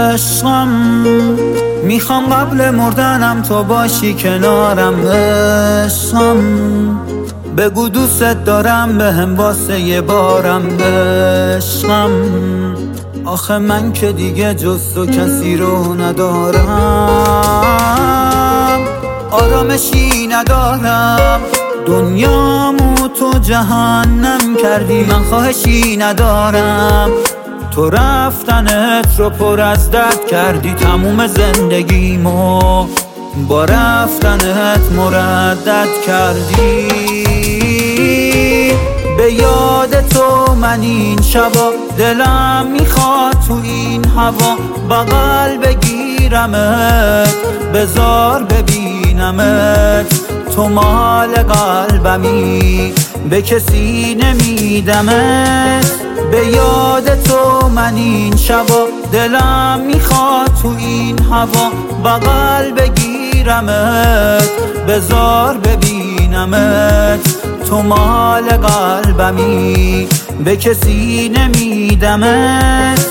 عشقم، میخوام قبل مردنم تو باشی کنارم عشقم. بگو دوست دارم بهم واسه یه بارم عشقم. آخه من که دیگه جز تو کسی رو ندارم، آرامشی ندارم، دنیامو تو جهنم کردی، من خواهشی ندارم. تو رفتنت رو پر از درد کردی، تموم زندگیمو با رفتنت مردد کردی. به یاد تو من این شبا دلم میخواد تو این هوا بغل بگیرمت، بذار ببینمت، تو مال قلبمی به کسی نمیدمت. به یاد تو من این شبا دلم میخواد تو این هوا بغل بگیرمت، بذار ببینمت، تو مال قلبمی به کسی نمیدمت.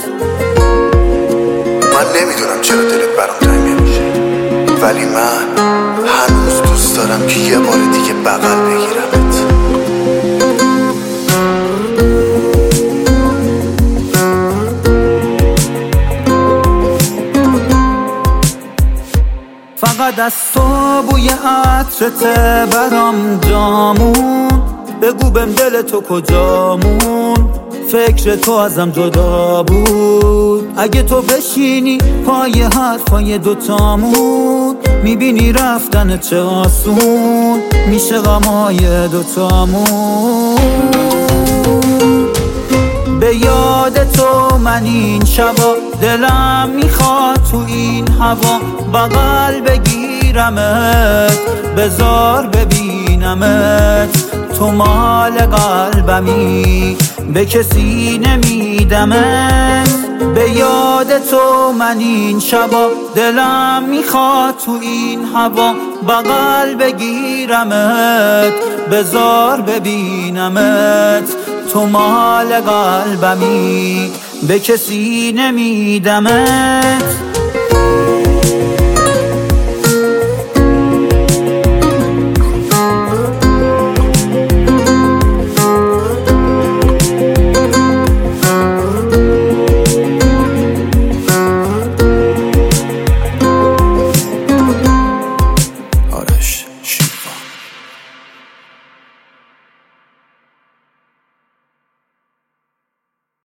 من نمیدونم چرا دلت برام تنگ نمیشه، ولی من هنوز دوست دارم که یه بار دیگه بغل بگیرمت. فقط از تو بوی عطرت برام جامون، بگو بهم دل تو کجامون، فکر تو ازم جدا بود. اگه تو بشینی پای حرفای دوتامون، میبینی رفتن چه آسون میشه غمای دوتامون. به یاد تو من این شبا دلم میخواد تو این هوا بغل بگیرمت، بذار ببینمت، تو مال قلبمی به کسی نمیدمت. به یاد تو من این شبا دلم میخواد تو این هوا بغل بگیرمت، بذار ببینمت، تو مال قلبمی به کسی نمیدمت.